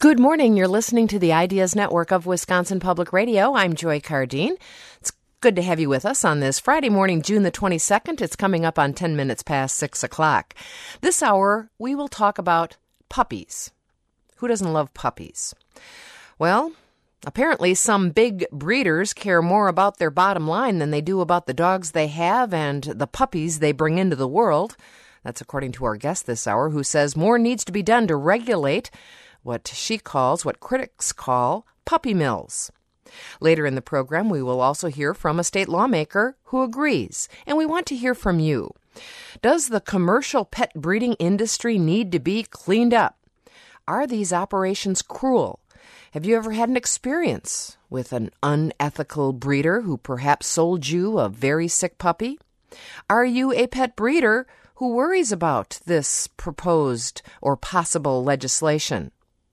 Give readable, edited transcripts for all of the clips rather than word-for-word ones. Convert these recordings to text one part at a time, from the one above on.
Good morning. You're listening to the Ideas Network of Wisconsin Public Radio. I'm Joy Cardine. It's good to have you with us on this Friday morning, June the 22nd. It's coming up on 10 minutes past 6 o'clock. This hour, we will talk about puppies. Who doesn't love puppies? Well, apparently some big breeders care more about their bottom line than they do about the dogs they have and the puppies they bring into the world. That's according to our guest this hour, who says more needs to be done to regulate what critics call puppy mills. Later in the program, we will also hear from a state lawmaker who agrees, and we want to hear from you. Does the commercial pet breeding industry need to be cleaned up? Are these operations cruel? Have you ever had an experience with an unethical breeder who perhaps sold you a very sick puppy? Are you a pet breeder who worries about this proposed or possible legislation?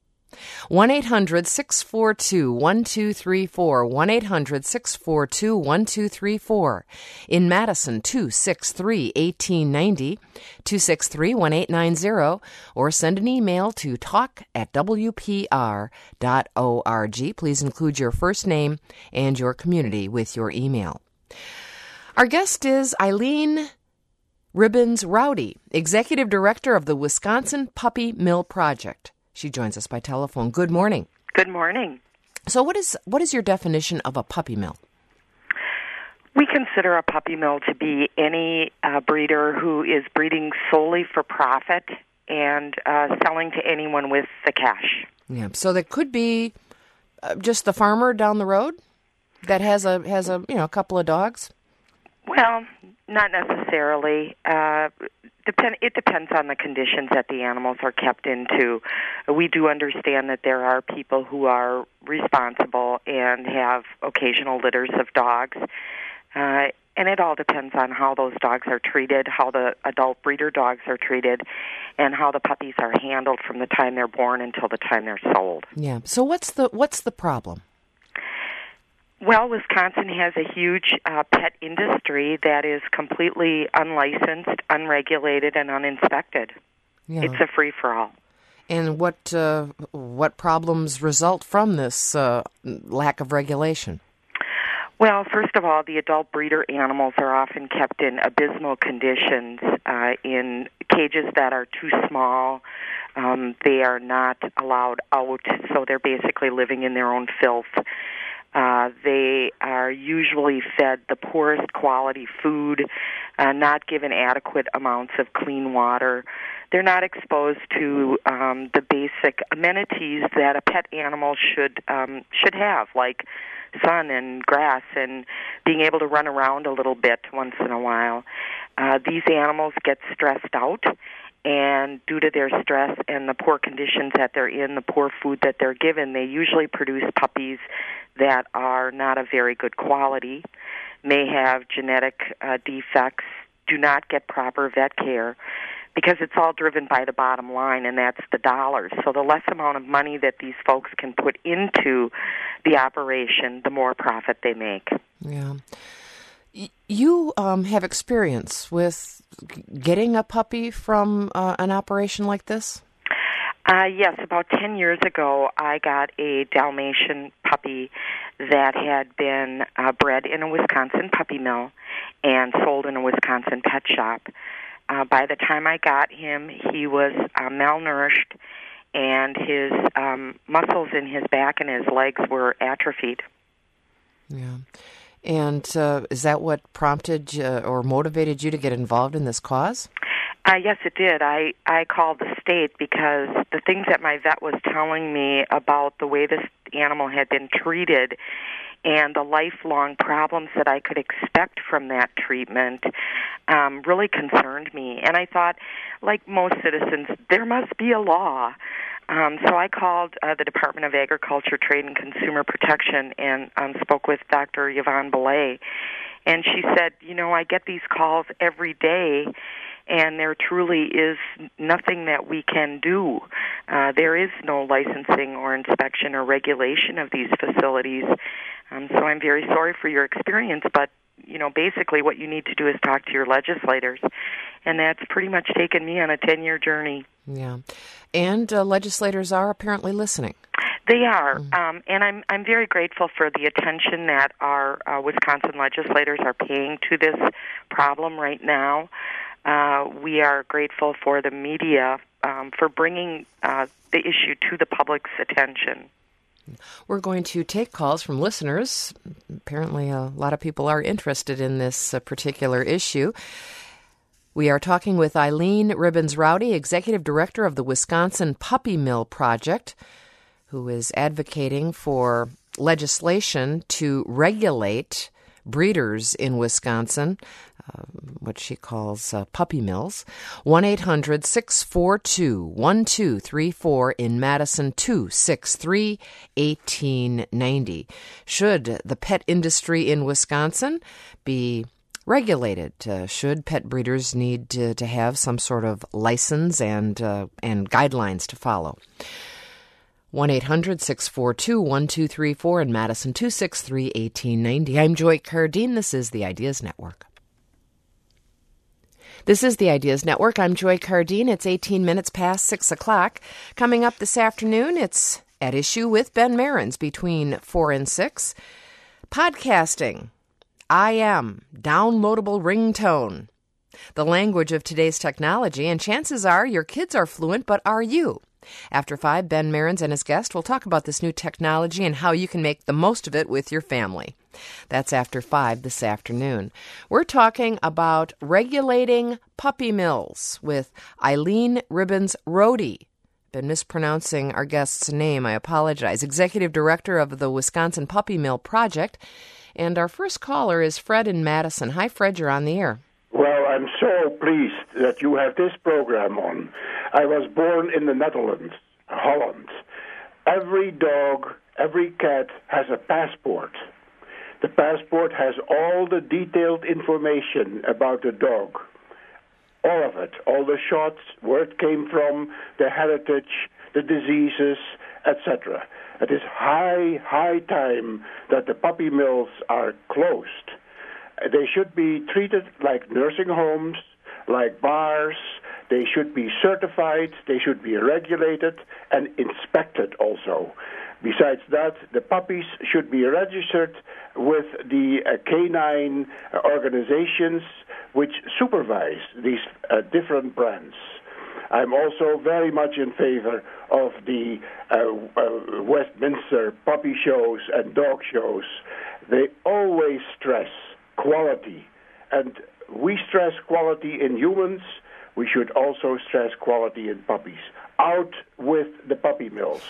1-800-642-1234, 1-800-642-1234. In Madison, 263-1890, 263-1890, or send an email to talk@wpr.org. Please include your first name and your community with your email. Our guest is Eileen Ribbons Rowdy, Executive Director of the Wisconsin Puppy Mill Project. She joins us by telephone. Good morning. Good morning. So what is your definition of a puppy mill? We consider a puppy mill to be any breeder who is breeding solely for profit and selling to anyone with the cash. Yeah. So that could be just the farmer down the road that has a couple of dogs. Well, not necessarily. It depends on the conditions that the animals are kept into. We do understand that there are people who are responsible and have occasional litters of dogs, and it all depends on how those dogs are treated, how the adult breeder dogs are treated, and how the puppies are handled from the time they're born until the time they're sold. Yeah. So what's the problem? Well, Wisconsin has a huge pet industry that is completely unlicensed, unregulated, and uninspected. Yeah. It's a free-for-all. And what problems result from this lack of regulation? Well, first of all, the adult breeder animals are often kept in abysmal conditions, in cages that are too small. They are not allowed out, so they're basically living in their own filth. They are usually fed the poorest quality food, not given adequate amounts of clean water. They're not exposed to the basic amenities that a pet animal should have, like sun and grass and being able to run around a little bit once in a while. These animals get stressed out, and due to their stress and the poor conditions that they're in, the poor food that they're given, they usually produce puppies that are not of very good quality, may have genetic defects, do not get proper vet care, because it's all driven by the bottom line, and that's the dollars. So the less amount of money that these folks can put into the operation, the more profit they make. Yeah. You have experience with getting a puppy from an operation like this? Yes, about 10 years ago, I got a Dalmatian puppy that had been bred in a Wisconsin puppy mill and sold in a Wisconsin pet shop. By the time I got him, he was malnourished, and his muscles in his back and his legs were atrophied. Yeah. And is that what prompted or motivated you to get involved in this cause? Yes, it did. I called the state because the things that my vet was telling me about the way this animal had been treated and the lifelong problems that I could expect from that treatment really concerned me. And I thought, like most citizens, there must be a law. So I called the Department of Agriculture, Trade, and Consumer Protection and spoke with Dr. Yvonne Belay. And she said, I get these calls every day, and there truly is nothing that we can do. There is no licensing or inspection or regulation of these facilities. So I'm very sorry for your experience, but basically what you need to do is talk to your legislators. And that's pretty much taken me on a 10-year journey. Yeah. And legislators are apparently listening. They are, and I'm very grateful for the attention that our Wisconsin legislators are paying to this problem right now. We are grateful for the media for bringing the issue to the public's attention. We're going to take calls from listeners. Apparently, a lot of people are interested in this particular issue. We are talking with Eileen Ribbons Rowdy, Executive Director of the Wisconsin Puppy Mill Project, who is advocating for legislation to regulate breeders in Wisconsin, what she calls puppy mills. 1-800-642-1234 in Madison, 263-1890. Should the pet industry in Wisconsin be regulated? Should pet breeders need to have some sort of license and guidelines to follow? 1-800-642-1234 in Madison, 263-1890. I'm Joy Cardine. This is the Ideas Network. This is the Ideas Network. I'm Joy Cardine. It's 18 minutes past 6 o'clock. Coming up this afternoon, it's At Issue with Ben Marins between 4 and 6. Podcasting. IM, downloadable ringtone. The language of today's technology, and chances are your kids are fluent, but are you? After 5, Ben Marins and his guest will talk about this new technology and how you can make the most of it with your family. That's after 5 this afternoon. We're talking about regulating puppy mills with Eileen Ribbons Rowdy. Been mispronouncing our guest's name. I apologize. Executive Director of the Wisconsin Puppy Mill Project. And our first caller is Fred in Madison. Hi, Fred. You're on the air. Well, I'm so pleased that you have this program on. I was born in the Netherlands, Holland. Every dog, every cat has a passport. The passport has all the detailed information about the dog. All of it, all the shots, where it came from, the heritage, the diseases, etc. It is high time that the puppy mills are closed. They should be treated like nursing homes, like bars. They should be certified, they should be regulated and inspected also. Besides that, the puppies should be registered with the canine organizations which supervise these different brands. I'm also very much in favor of the Westminster puppy shows and dog shows. They always stress quality, and we stress quality in humans. We should also stress quality in puppies. Out with the puppy mills.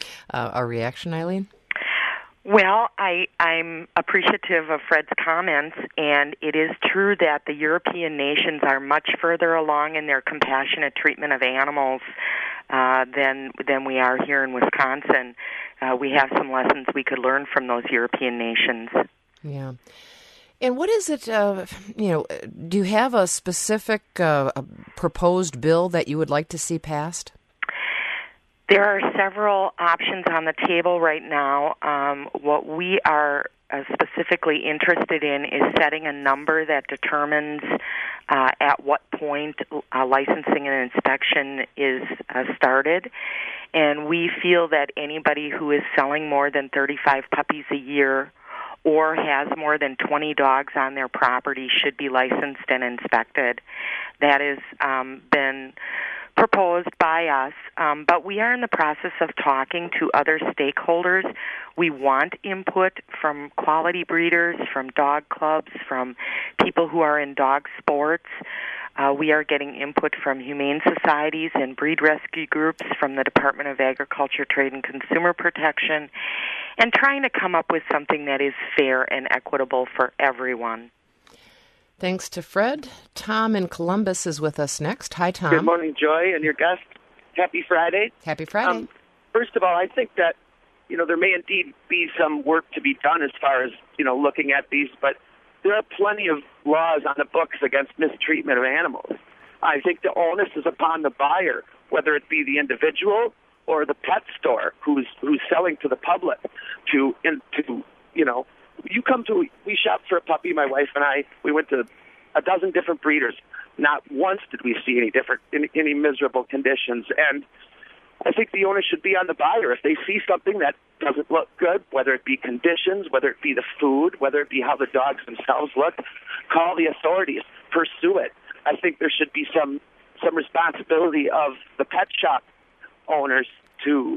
A reaction, Eileen? Well, I'm appreciative of Fred's comments, and it is true that the European nations are much further along in their compassionate treatment of animals than we are here in Wisconsin. We have some lessons we could learn from those European nations. Yeah. And what is it, do you have a specific proposed bill that you would like to see passed? There are several options on the table right now. What we are specifically interested in is setting a number that determines at what point licensing and inspection is started. And we feel that anybody who is selling more than 35 puppies a year or has more than 20 dogs on their property should be licensed and inspected. That has been proposed by us, but we are in the process of talking to other stakeholders. We want input from quality breeders, from dog clubs, from people who are in dog sports. We are getting input from humane societies and breed rescue groups, from the Department of Agriculture, Trade, and Consumer Protection, and trying to come up with something that is fair and equitable for everyone. Thanks to Fred. Tom in Columbus is with us next. Hi, Tom. Good morning, Joy, and your guest. Happy Friday. Happy Friday. First of all, I think that, there may indeed be some work to be done as far as, looking at these, but there are plenty of laws on the books against mistreatment of animals. I think the onus is upon the buyer, whether it be the individual or the pet store who's selling to the public, to we shopped for a puppy, my wife and I. We went to a dozen different breeders. Not once did we see any miserable conditions. And I think the onus should be on the buyer. If they see something that doesn't look good, whether it be conditions, whether it be the food, whether it be how the dogs themselves look, call the authorities, pursue it. I think there should be some responsibility of the pet shop owners to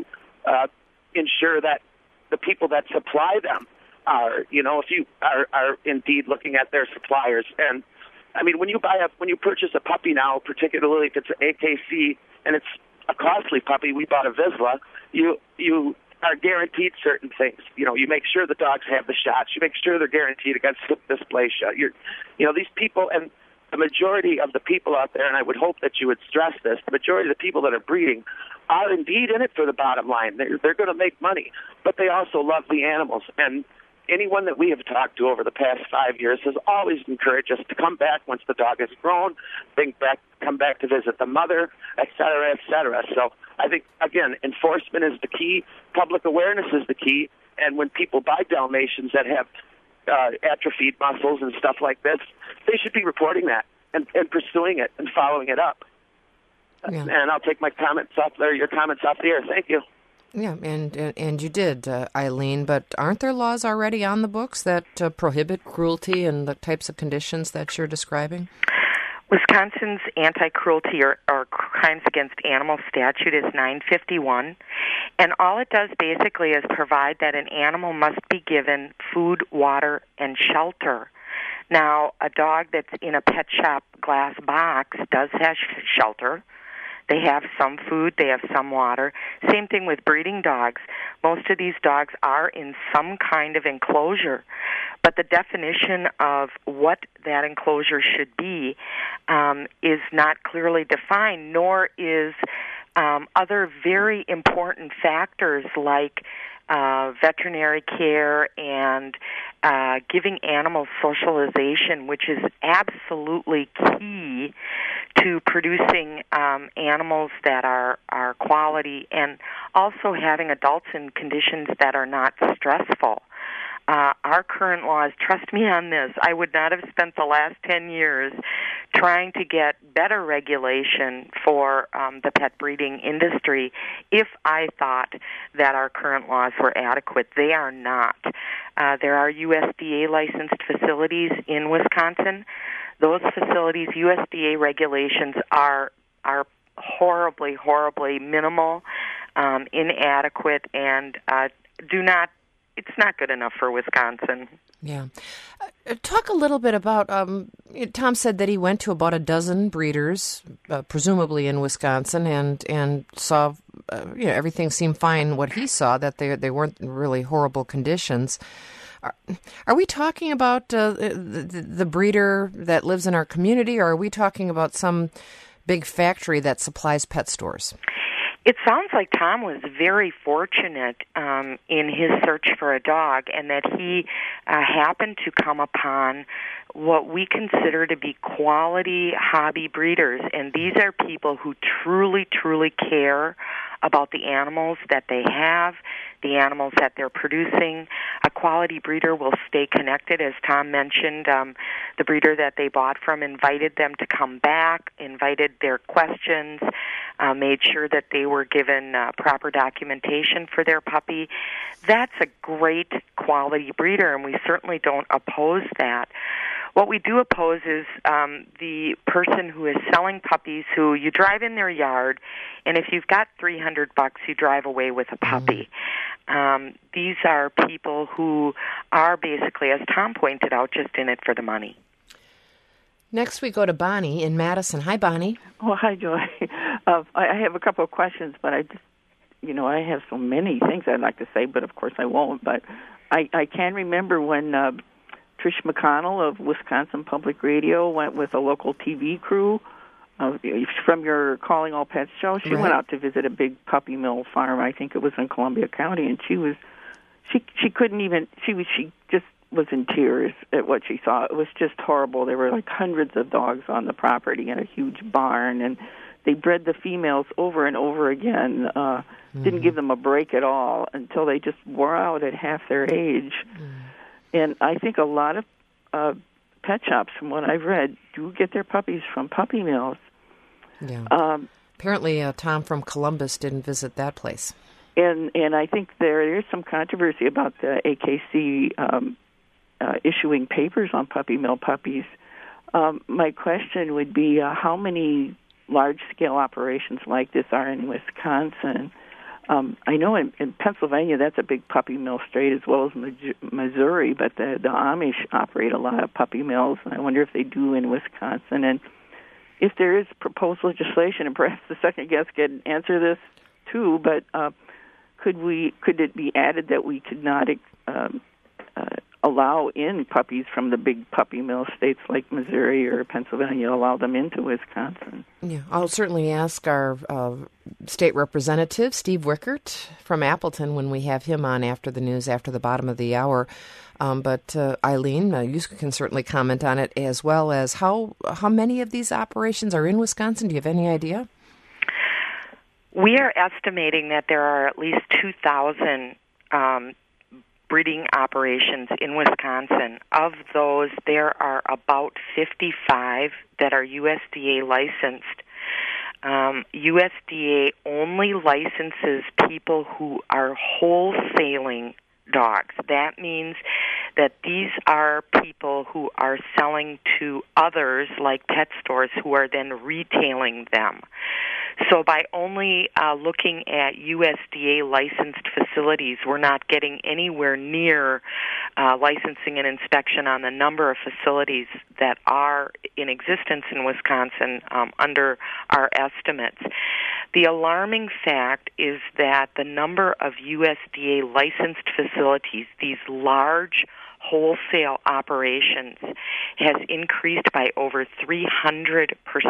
ensure that the people that supply them are, if you are indeed looking at their suppliers. And I mean, when you purchase a puppy now, particularly if it's an AKC and it's a costly puppy, we bought a Vizsla, you are guaranteed certain things. You make sure the dogs have the shots. You make sure they're guaranteed against dysplasia. These people, and the majority of the people out there, and I would hope that you would stress this, the majority of the people that are breeding are indeed in it for the bottom line. They're going to make money, but they also love the animals. And anyone that we have talked to over the past 5 years has always encouraged us to come back once the dog has grown, come back to visit the mother, et cetera, et cetera. So I think, again, enforcement is the key. Public awareness is the key. And when people buy Dalmatians that have atrophied muscles and stuff like this, they should be reporting that and pursuing it and following it up. Yeah. And I'll take my comments off there, your comments off the air. Thank you. Yeah, and you did, Eileen, but aren't there laws already on the books that prohibit cruelty and the types of conditions that you're describing? Wisconsin's anti-cruelty or crimes against animals statute is 951, and all it does basically is provide that an animal must be given food, water, and shelter. Now, a dog that's in a pet shop glass box does have shelter. They have some food, they have some water. Same thing with breeding dogs. Most of these dogs are in some kind of enclosure, but the definition of what that enclosure should be is not clearly defined, nor is other very important factors like veterinary care and giving animals socialization, which is absolutely key to producing animals that are quality, and also having adults in conditions that are not stressful. Our current laws, trust me on this, I would not have spent the last 10 years trying to get better regulation for the pet breeding industry if I thought that our current laws were adequate. They are not. There are USDA licensed facilities in Wisconsin. Those facilities, USDA regulations are horribly, horribly minimal, inadequate, and it's not good enough for Wisconsin. Yeah. Talk a little bit about, Tom said that he went to about a dozen breeders, presumably in Wisconsin, and saw, everything seemed fine what he saw, that they weren't really horrible conditions. Are we talking about the breeder that lives in our community, or are we talking about some big factory that supplies pet stores? It sounds like Tom was very fortunate in his search for a dog, and that he happened to come upon what we consider to be quality hobby breeders. And these are people who truly, truly care about the animals that they have, the animals that they're producing. A quality breeder will stay connected. As Tom mentioned, the breeder that they bought from invited them to come back, invited their questions, made sure that they were given proper documentation for their puppy. That's a great quality breeder, and we certainly don't oppose that. What we do oppose is the person who is selling puppies, who you drive in their yard, and if you've got $300, you drive away with a puppy. These are people who are basically, as Tom pointed out, just in it for the money. Next, we go to Bonnie in Madison. Hi, Bonnie. Oh, hi, Joy. I have a couple of questions, but I just, I have so many things I'd like to say, but of course I won't. But I can remember when Trish McConnell of Wisconsin Public Radio went with a local TV crew from your Calling All Pets show. She went out to visit a big puppy mill farm. I think it was in Columbia County, and she couldn't even. She just was in tears at what she saw. It was just horrible. There were like hundreds of dogs on the property in a huge barn, and they bred the females over and over again. Didn't give them a break at all until they just wore out at half their age. And I think a lot of pet shops, from what I've read, do get their puppies from puppy mills. Yeah. Apparently, Tom from Columbus didn't visit that place. And I think there is some controversy about the AKC issuing papers on puppy mill puppies. My question would be, how many large-scale operations like this are in Wisconsin? I know in Pennsylvania that's a big puppy mill state, as well as Missouri, but the Amish operate a lot of puppy mills, and I wonder if they do in Wisconsin. And if there is proposed legislation, and perhaps the second guest can answer this too, but could it be added that we could not allow in puppies from the big puppy mill states like Missouri or Pennsylvania, allow them into Wisconsin? Yeah, I'll certainly ask our state representative, Steve Wickert from Appleton, when we have him on after the news, after the bottom of the hour. But Eileen, you can certainly comment on it, as well as how many of these operations are in Wisconsin. Do you have any idea? We are estimating that there are at least 2,000 breeding operations in Wisconsin. Of those, there are about 55 that are USDA licensed. USDA only licenses people who are wholesaling dogs. That means that these are people who are selling to others, like pet stores, who are then retailing them. So by only looking at USDA licensed facilities, we're not getting anywhere near licensing and inspection on the number of facilities that are in existence in Wisconsin under our estimates. The alarming fact is that the number of USDA licensed facilities, these large wholesale operations, has increased by over 300%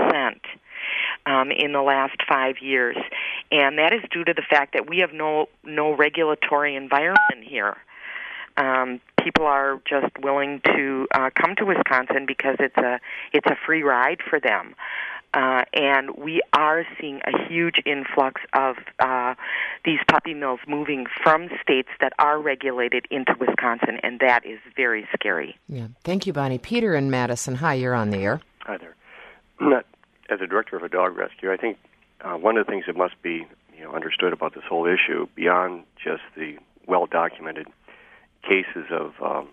in the last 5 years. And that is due to the fact that we have no regulatory environment here. People are just willing to come to Wisconsin because it's a free ride for them. And we are seeing a huge influx of these puppy mills moving from states that are regulated into Wisconsin, and that is very scary. Yeah. Thank you, Bonnie. Peter in Madison. Hi, you're on the air. Hi there. As a director of a dog rescue, I think one of the things that must be understood about this whole issue, beyond just the well-documented cases of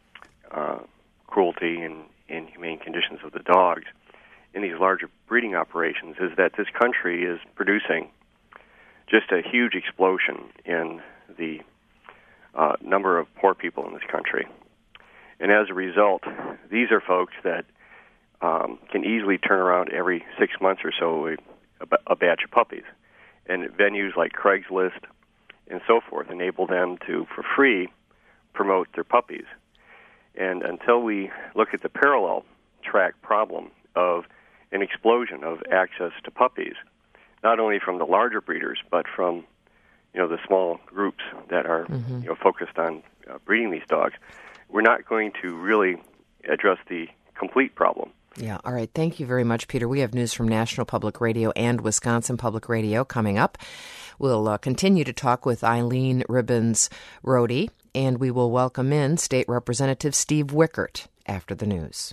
cruelty and inhumane conditions of the dogs in these larger breeding operations, is that this country is producing just a huge explosion in the number of poor people in this country. And as a result, these are folks that can easily turn around every 6 months or so a batch of puppies. And venues like Craigslist and so forth enable them to, for free, promote their puppies. And until we look at the parallel track problem of an explosion of access to puppies, not only from the larger breeders, but from the small groups that are focused on breeding these dogs, we're not going to really address the complete problem. Yeah, all right. Thank you very much, Peter. We have news from National Public Radio and Wisconsin Public Radio coming up. We'll continue to talk with Eileen Ribbons-Rohde, and we will welcome in State Representative Steve Wickert after the news.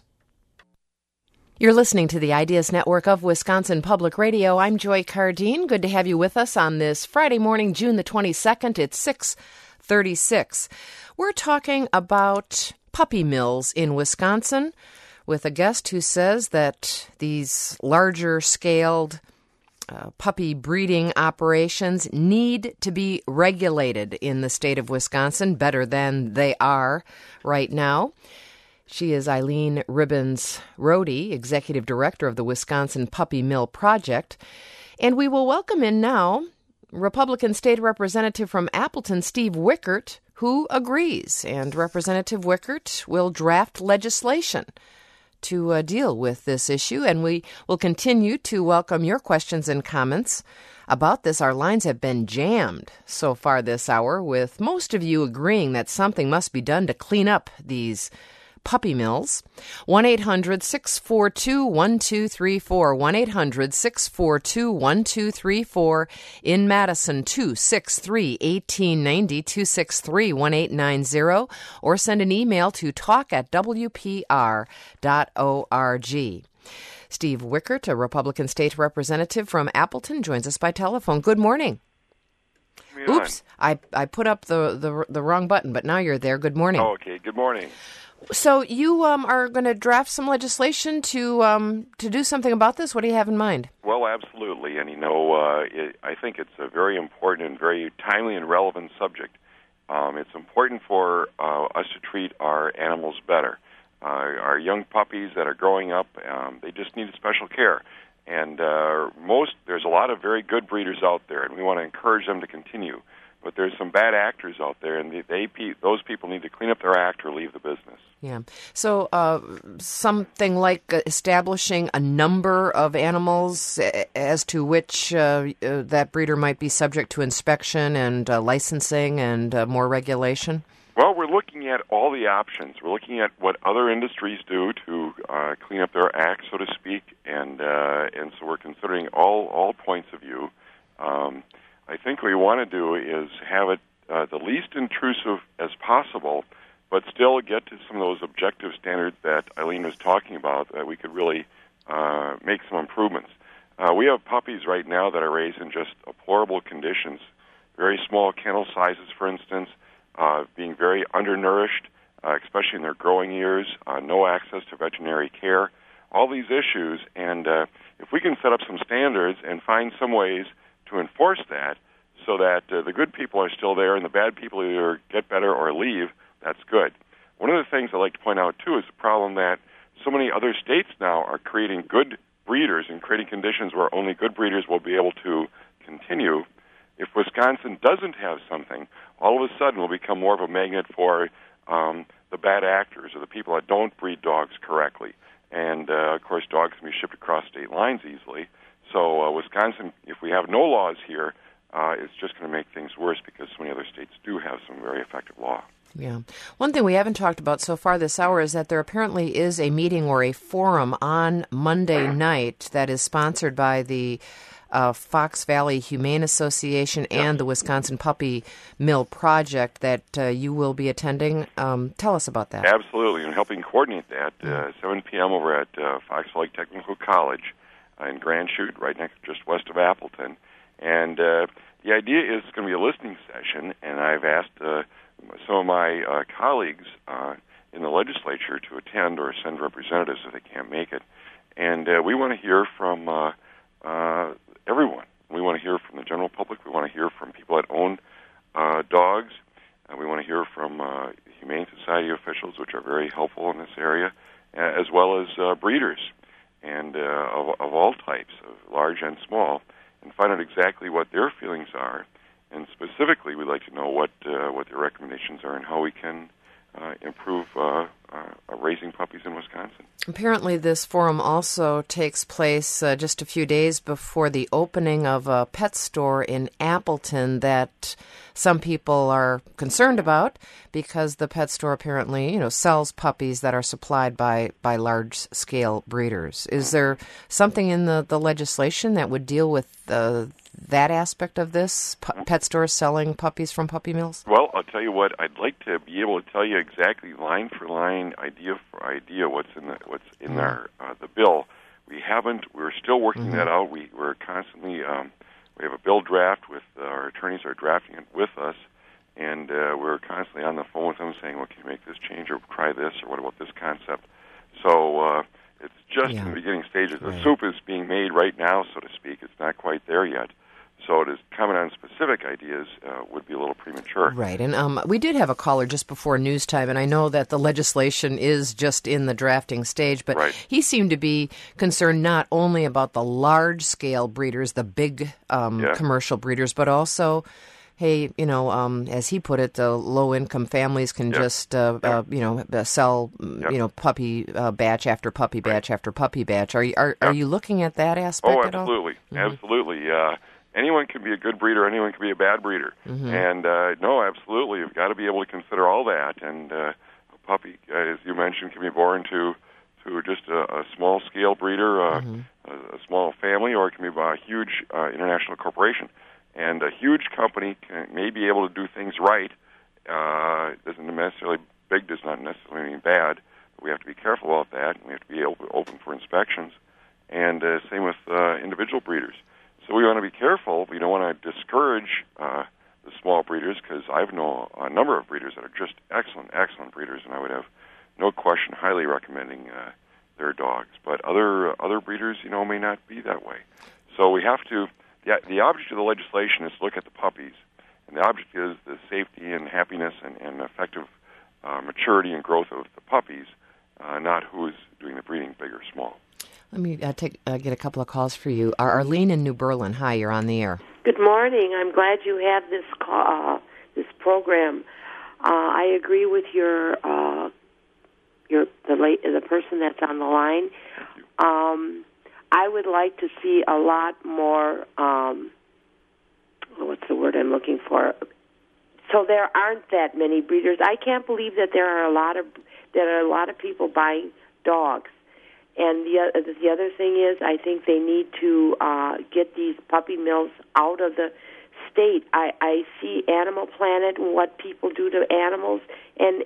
You're listening to the Ideas Network of Wisconsin Public Radio. I'm Joy Cardine. Good to have you with us on this Friday morning, June the 22nd. It's 6:36. We're talking about puppy mills in Wisconsin with a guest who says that these larger-scaled puppy breeding operations need to be regulated in the state of Wisconsin better than they are right now. She is Eileen Ribbons-Rohde, Executive Director of the Wisconsin Puppy Mill Project. And we will welcome in now Republican State Representative from Appleton, Steve Wickert, who agrees. And Representative Wickert will draft legislation to deal with this issue. And we will continue to welcome your questions and comments about this. Our lines have been jammed so far this hour, with most of you agreeing that something must be done to clean up these Puppy Mills. 1-800-642-1234. 1-800-642-1234. In Madison, 263-1890, 263-1890. Or send an email to talk@wpr.org. Steve Wickert, a Republican state representative from Appleton, joins us by telephone. Good morning. Oops, I put up the wrong button, but now you're there. Good morning. Oh, okay, good morning. So you are going to draft some legislation to do something about this? What do you have in mind? Well, absolutely, and I think it's a very important and very timely and relevant subject. It's important for us to treat our animals better. Our young puppies that are growing up, they just need special care. And there's a lot of very good breeders out there, and we want to encourage them to continue. But there's some bad actors out there, and those people need to clean up their act or leave the business. Yeah. So something like establishing a number of animals as to which that breeder might be subject to inspection and licensing and more regulation? Well, we're looking at all the options. We're looking at what other industries do to clean up their act, so to speak, and so we're considering all points of view. I think what we want to do is have it the least intrusive as possible, but still get to some of those objective standards that Eileen was talking about, that we could really make some improvements. We have puppies right now that are raised in just deplorable conditions, very small kennel sizes, for instance, being very undernourished, especially in their growing years, no access to veterinary care, all these issues. And if we can set up some standards and find some ways to enforce that so that the good people are still there and the bad people either get better or leave, that's good. One of the things I'd like to point out, too, is the problem that so many other states now are creating good breeders and creating conditions where only good breeders will be able to continue. If Wisconsin doesn't have something, all of a sudden we'll become more of a magnet for the bad actors or the people that don't breed dogs correctly. And, of course, dogs can be shipped across state lines easily. So Wisconsin, if we have no laws here, it's just going to make things worse because so many other states do have some very effective law. Yeah. One thing we haven't talked about so far this hour is that there apparently is a meeting or a forum on Monday night that is sponsored by the Fox Valley Humane Association and the Wisconsin Puppy Mill Project that you will be attending. Tell us about that. Absolutely, and helping coordinate that, 7 p.m. over at Fox Valley Technical College in Grand Chute, right just west of Appleton. And the idea is it's going to be a listening session, and I've asked some of my colleagues in the legislature to attend or send representatives if they can't make it. And we want to hear from everyone. We want to hear from the general public. We want to hear from people that own dogs. We want to hear from Humane Society officials, which are very helpful in this area, as well as breeders and of all types, of large and small, and find out exactly what their feelings are. And specifically, we'd like to know what their recommendations are and how we can improve raising puppies in Wisconsin. Apparently, this forum also takes place just a few days before the opening of a pet store in Appleton that some people are concerned about because the pet store apparently, sells puppies that are supplied by large-scale breeders. Is there something in the legislation that would deal with that aspect of this, pet stores selling puppies from puppy mills? Well, I'll tell you what, I'd like to be able to tell you exactly line for line, idea for idea what's in our the bill. We're still working that out. We're constantly we have a bill draft with our attorneys are drafting it with us, and we're constantly on the phone with them saying, well, can you make this change or try this or what about this concept? So it's just in the beginning stages. Right. The soup is being made right now, so to speak. It's not quite there yet. So to comment on specific ideas would be a little premature. Right, and we did have a caller just before news time, and I know that the legislation is just in the drafting stage, but he seemed to be concerned not only about the large-scale breeders, the big commercial breeders, but also, hey, as he put it, the low-income families can just, sell, puppy batch after puppy batch after puppy batch. Are you looking at that aspect at all? Absolutely, absolutely. Anyone can be a good breeder, anyone can be a bad breeder. And, no, absolutely, you've got to be able to consider all that. And puppy, as you mentioned, can be born to just a small-scale breeder, a small family, or it can be by a huge international corporation. And a huge company may be able to do things right. Doesn't necessarily big does not necessarily mean bad. But we have to be careful about that, and we have to be open for inspections. And same with individual breeders. So we want to be careful. We don't want to discourage the small breeders, because I've known a number of breeders that are just excellent breeders, and I would have no question highly recommending their dogs. But other breeders, may not be that way. So we have to. The object of the legislation is to look at the puppies, and the object is the safety and happiness and effective maturity and growth of the puppies, not who is doing the breeding, big or small. Let me get a couple of calls for you. Arlene in New Berlin. Hi, you're on the air. Good morning. I'm glad you have this program. I agree with the person that's on the line. I would like to see a lot more. What's the word I'm looking for? So there aren't that many breeders. I can't believe that there are a lot of people buying dogs. And the other thing is, I think they need to get these puppy mills out of the state. I see Animal Planet and what people do to animals, and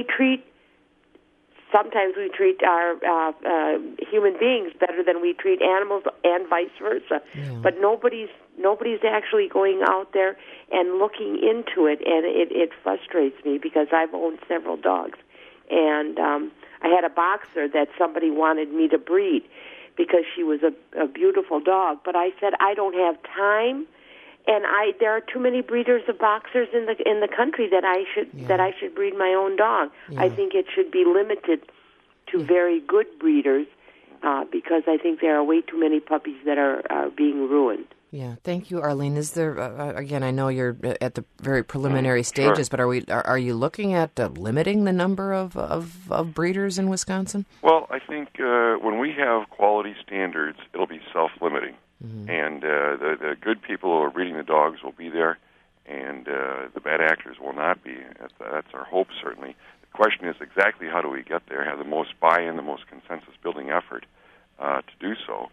sometimes we treat our human beings better than we treat animals, and vice versa. Yeah. But nobody's actually going out there and looking into it, and it frustrates me because I've owned several dogs, and I had a boxer that somebody wanted me to breed because she was a beautiful dog, but I said I don't have time, and there are too many breeders of boxers in the country that I should breed my own dog. Yeah. I think it should be limited to very good breeders because I think there are way too many puppies that are being ruined. Yeah, thank you, Arlene. Is there again? I know you're at the very preliminary stages, sure. But are you looking at limiting the number of breeders in Wisconsin? Well, I think when we have quality standards, it'll be self-limiting, and the good people who are breeding the dogs will be there, and the bad actors will not be. That's our hope, certainly. The question is exactly how do we get there? Have the most buy-in, the most consensus-building effort to do so.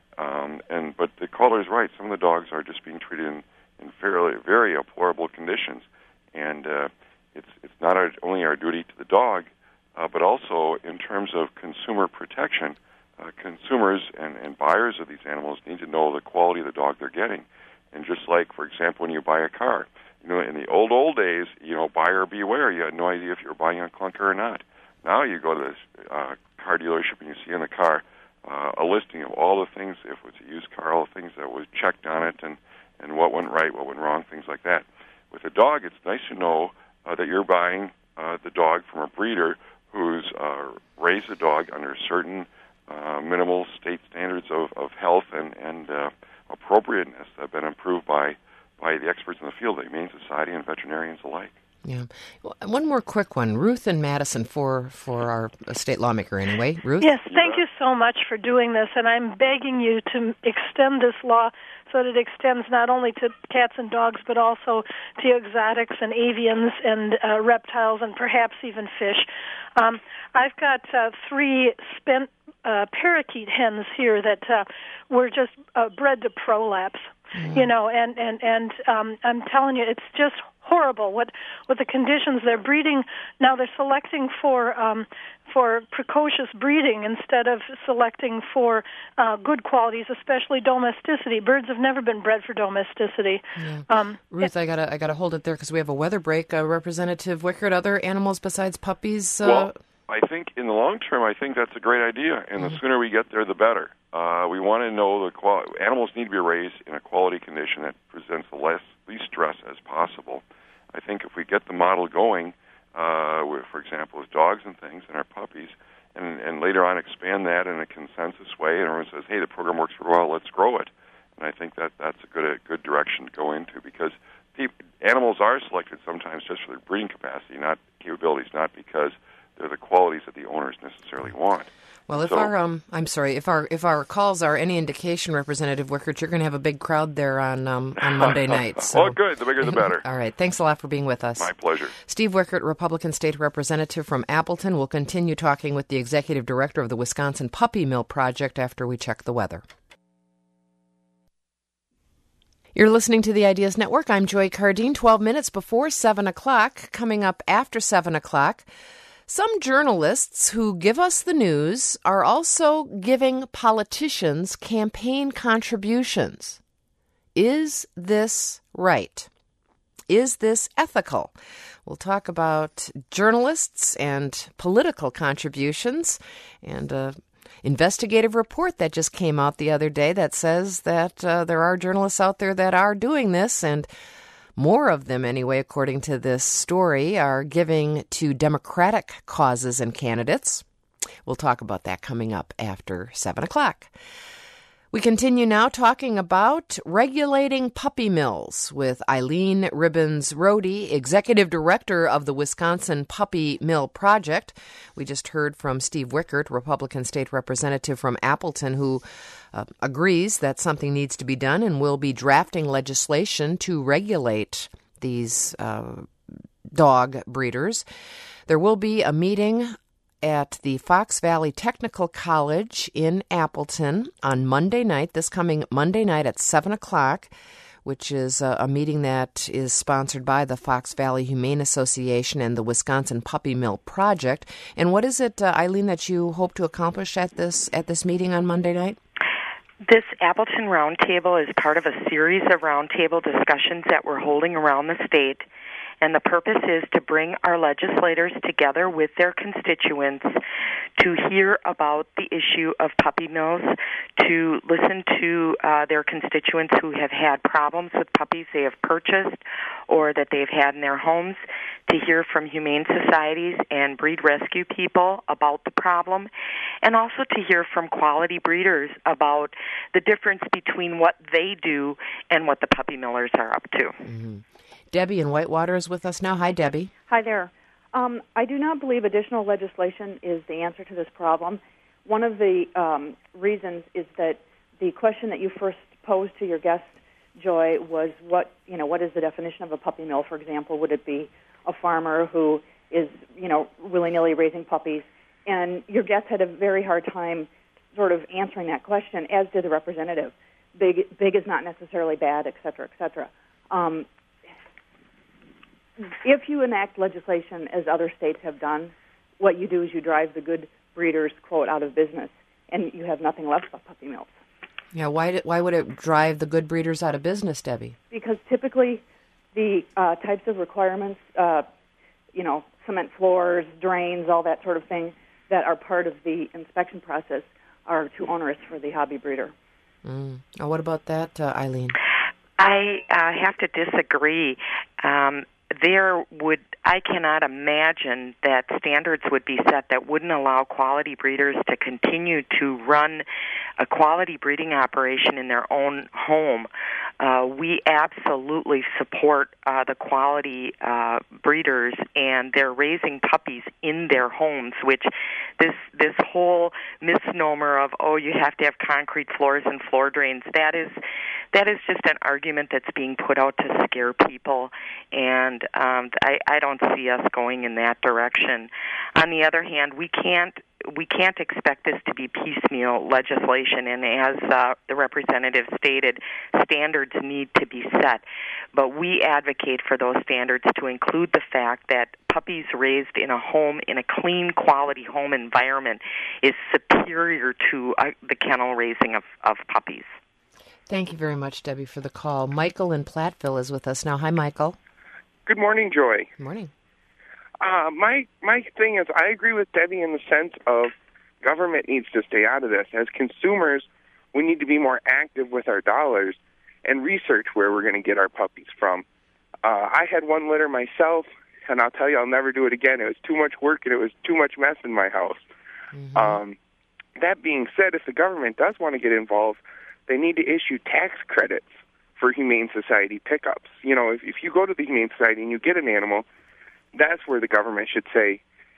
But the caller is right. Some of the dogs are just being treated in very deplorable conditions, and it's not only our duty to the dog, but also in terms of consumer protection. Consumers and buyers of these animals need to know the quality of the dog they're getting. And just like, for example, when you buy a car, in the old days, buyer beware. You had no idea if you were buying a clunker or not. Now you go to this car dealership and you see in the car a listing of all the things, if it's a used car, all the things that was checked on it, and what went right, what went wrong, things like that. With a dog, it's nice to know that you're buying the dog from a breeder who's raised the dog under certain minimal state standards of health and appropriateness that have been approved by the experts in the field, the Humane Society and veterinarians alike. Yeah. Well, one more quick one. Ruth in Madison for our state lawmaker anyway. Ruth? Yes, thank you so much for doing this, and I'm begging you to extend this law so that it extends not only to cats and dogs, but also to exotics and avians and reptiles and perhaps even fish. I've got 3 spent parakeet hens here that were just bred to prolapse. And I'm telling you, it's just horrible what the conditions they're breeding now. They're selecting for precocious breeding instead of selecting for good qualities, especially domesticity. Birds have never been bred for domesticity. Yeah. Ruth, I gotta hold it there because we have a weather break. Representative Wickert, other animals besides puppies? Well, I think in the long term, I think that's a great idea, and the sooner we get there, the better. We want to know animals need to be raised in a quality condition that presents the least stress as possible. I think if we get the model going, for example, with dogs and things and our puppies, and later on expand that in a consensus way, and everyone says, hey, the program works for well, let's grow it. And I think that's a good direction to go into, because animals are selected sometimes just for their breeding capacity, not capabilities, not because they're the qualities that the owners necessarily want. Well, if our calls are any indication, Representative Wickert, you're going to have a big crowd there on Monday night. So. Well, good. The bigger the better. All right. Thanks a lot for being with us. My pleasure. Steve Wickert, Republican State Representative from Appleton, will continue talking with the Executive Director of the Wisconsin Puppy Mill Project after we check the weather. You're listening to the Ideas Network. I'm Joy Cardine. 12 minutes before 7 o'clock. Coming up after 7 o'clock, some journalists who give us the news are also giving politicians campaign contributions. Is this right? Is this ethical? We'll talk about journalists and political contributions and investigative report that just came out the other day that says that there are journalists out there that are doing this, and more of them, anyway, according to this story, are giving to Democratic causes and candidates. We'll talk about that coming up after 7 o'clock. We continue now talking about regulating puppy mills with Eileen Ribbons-Rohde, Executive Director of the Wisconsin Puppy Mill Project. We just heard from Steve Wickert, Republican State Representative from Appleton, who agrees that something needs to be done and will be drafting legislation to regulate these dog breeders. There will be a meeting at the Fox Valley Technical College in Appleton on Monday night, this coming Monday night at 7 o'clock, which is a meeting that is sponsored by the Fox Valley Humane Association and the Wisconsin Puppy Mill Project. And what is it, Eileen, that you hope to accomplish at this meeting on Monday night? This Appleton Roundtable is part of a series of roundtable discussions that we're holding around the state. And the purpose is to bring our legislators together with their constituents to hear about the issue of puppy mills, to listen to their constituents who have had problems with puppies they have purchased or that they've had in their homes, to hear from humane societies and breed rescue people about the problem, and also to hear from quality breeders about the difference between what they do and what the puppy millers are up to. Mm-hmm. Debbie in Whitewater is with us now. Hi, Debbie. Hi there. I do not believe additional legislation is the answer to this problem. One of the reasons is that the question that you first posed to your guest, Joy, was what is the definition of a puppy mill? For example, would it be a farmer who is willy-nilly raising puppies? And your guest had a very hard time sort of answering that question, as did the representative. Big is not necessarily bad, et cetera, et cetera. If you enact legislation, as other states have done, what you do is you drive the good breeders, quote, out of business, and you have nothing left but puppy mills. Yeah, why would it drive the good breeders out of business, Debbie? Because typically the types of requirements, cement floors, drains, all that sort of thing, that are part of the inspection process are too onerous for the hobby breeder. What about that, Eileen? I have to disagree. I cannot imagine that standards would be set that wouldn't allow quality breeders to continue to run a quality breeding operation in their own home. We absolutely support the quality breeders, and they're raising puppies in their homes, which this whole misnomer of, you have to have concrete floors and floor drains, that is just an argument that's being put out to scare people, and I don't see us going in that direction. On the other hand, we can't expect this to be piecemeal legislation, and as the representative stated, standards need to be set. But we advocate for those standards to include the fact that puppies raised in a home, in a clean, quality home environment, is superior to the kennel raising of puppies. Thank you very much, Debbie, for the call. Michael in Platteville is with us now. Hi, Michael. Good morning, Joy. Good morning. My thing is, I agree with Debbie in the sense of government needs to stay out of this. As consumers, we need to be more active with our dollars and research where we're going to get our puppies from. I had one litter myself, and I'll tell you, I'll never do it again. It was too much work, and it was too much mess in my house. Mm-hmm. That being said, if the government does want to get involved, they need to issue tax credits for Humane Society pickups. If you go to the Humane Society and you get an animal, that's where the government should say,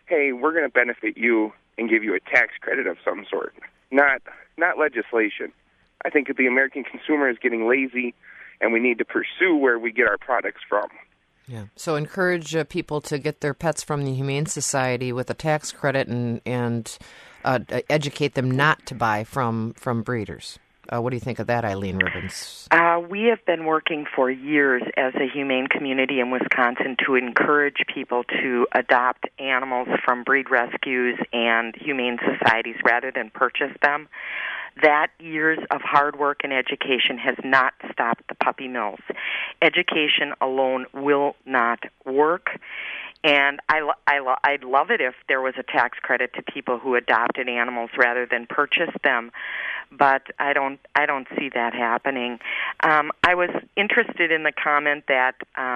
hey, we're going to benefit you and give you a tax credit of some sort, not legislation. I think that the American consumer is getting lazy, and we need to pursue where we get our products from. Yeah. So encourage people to get their pets from the Humane Society with a tax credit and educate them not to buy from breeders. What do you think of that, Eileen Ribbons? We have been working for years as a humane community in Wisconsin to encourage people to adopt animals from breed rescues and humane societies rather than purchase them. That years of hard work and education has not stopped the puppy mills. Education alone will not work. And I'd love it if there was a tax credit to people who adopted animals rather than purchased them, but I don't see that happening. I was interested in the comment that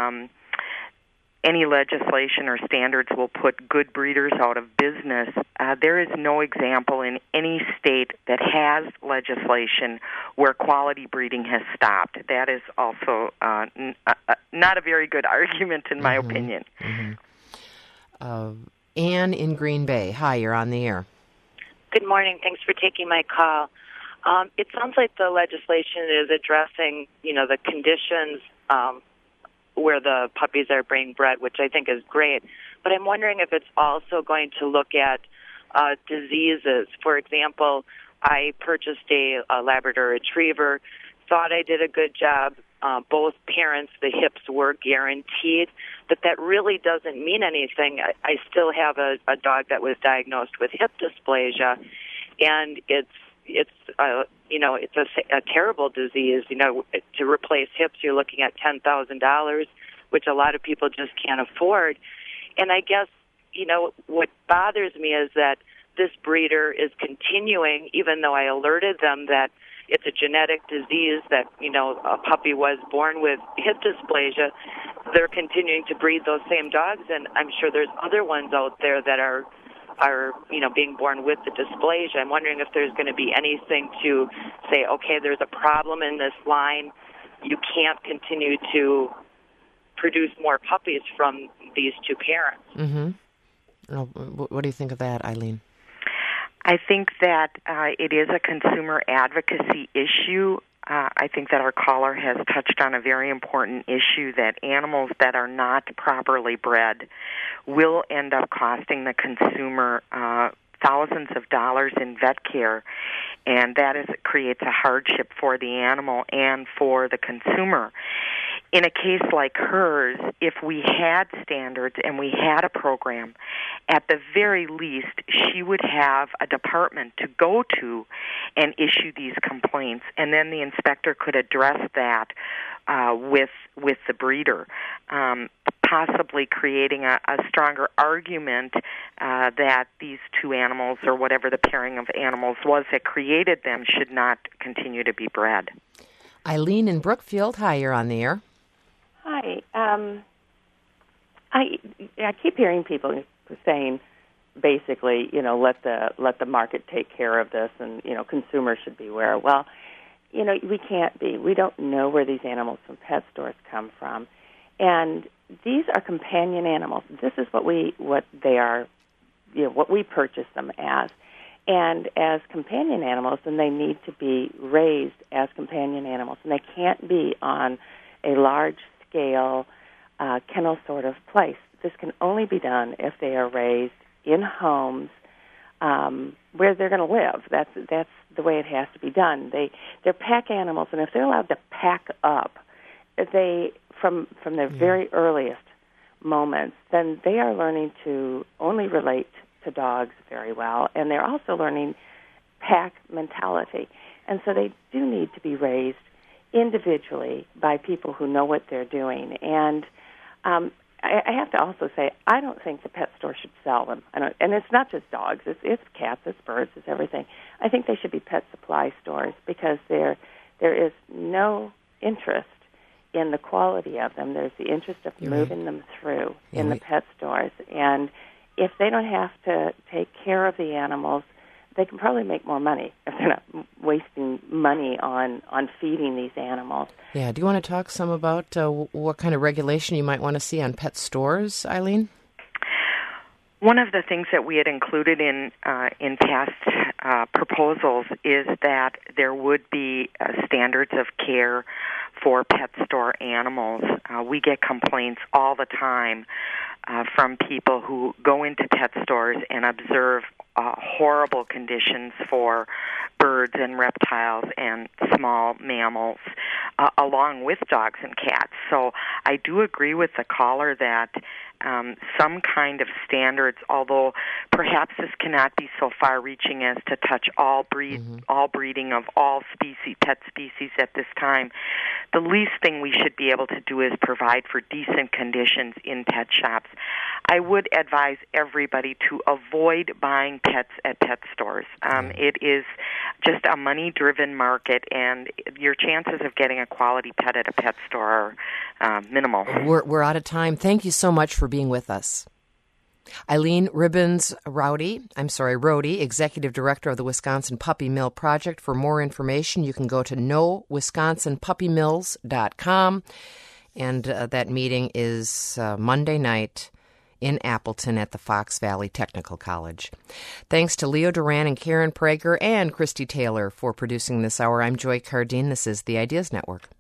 any legislation or standards will put good breeders out of business. There is no example in any state that has legislation where quality breeding has stopped. That is also not a very good argument, in my opinion. Mm-hmm. Anne in Green Bay. Hi, you're on the air. Good morning. Thanks for taking my call. It sounds like the legislation is addressing, the conditions where the puppies are being bred, which I think is great. But I'm wondering if it's also going to look at diseases. For example, I purchased a Labrador Retriever, thought I did a good job. Both parents, the hips were guaranteed, but that really doesn't mean anything. I still have a dog that was diagnosed with hip dysplasia, and it's a terrible disease. To replace hips, you're looking at $10,000, which a lot of people just can't afford. And I guess, what bothers me is that this breeder is continuing, even though I alerted them that it's a genetic disease, that, a puppy was born with hip dysplasia, they're continuing to breed those same dogs, and I'm sure there's other ones out there that are being born with the dysplasia. I'm wondering if there's going to be anything to say, okay, there's a problem in this line. You can't continue to produce more puppies from these two parents. Mm-hmm. What do you think of that, Eileen? I think that it is a consumer advocacy issue. I think that our caller has touched on a very important issue, that animals that are not properly bred will end up costing the consumer thousands of dollars in vet care, and it creates a hardship for the animal and for the consumer. In a case like hers, if we had standards and we had a program, at the very least, she would have a department to go to and issue these complaints, and then the inspector could address that with the breeder, possibly creating a stronger argument that these two animals, or whatever the pairing of animals was that created them, should not continue to be bred. Eileen in Brookfield, hi, you're on the air. Hi. I keep hearing people saying, basically, let the market take care of this, and consumers should beware. Well, we can't be. We don't know where these animals from pet stores come from, and these are companion animals. This is what they are, what we purchase them as. And as companion animals, then they need to be raised as companion animals, and they can't be on a large-scale kennel sort of place. This can only be done if they are raised in homes where they're going to live. That's the way it has to be done. They're pack animals, and if they're allowed to pack up, from their very earliest moments, then they are learning to only relate to dogs very well, and they're also learning pack mentality. And so they do need to be raised individually by people who know what they're doing. And I have to also say, I don't think the pet store should sell them. And it's not just dogs. It's cats, it's birds, it's everything. I think they should be pet supply stores, because there is no interest in the quality of them. There's the interest of moving them through in the pet stores. And if they don't have to take care of the animals, they can probably make more money if they're not wasting money on feeding these animals. Yeah. Do you want to talk some about what kind of regulation you might want to see on pet stores, Eileen? One of the things that we had included in past proposals is that there would be standards of care for pet store animals. We get complaints all the time from people who go into pet stores and observe horrible conditions for birds and reptiles and small mammals, along with dogs and cats. So I do agree with the caller that some kind of standards, although perhaps this cannot be so far-reaching as to touch all breeding of all pet species at this time, the least thing we should be able to do is provide for decent conditions in pet shops. I would advise everybody to avoid buying pets at pet stores. It is just a money-driven market, and your chances of getting a quality pet at a pet store are minimal. We're out of time. Thank you so much for being with us. Eileen Ribbons Rohde, Executive Director of the Wisconsin Puppy Mill Project. For more information, you can go to knowwisconsinpuppymills.com. And that meeting is Monday night in Appleton at the Fox Valley Technical College. Thanks to Leo Duran and Karen Prager and Christy Taylor for producing this hour. I'm Joy Cardine. This is the Ideas Network.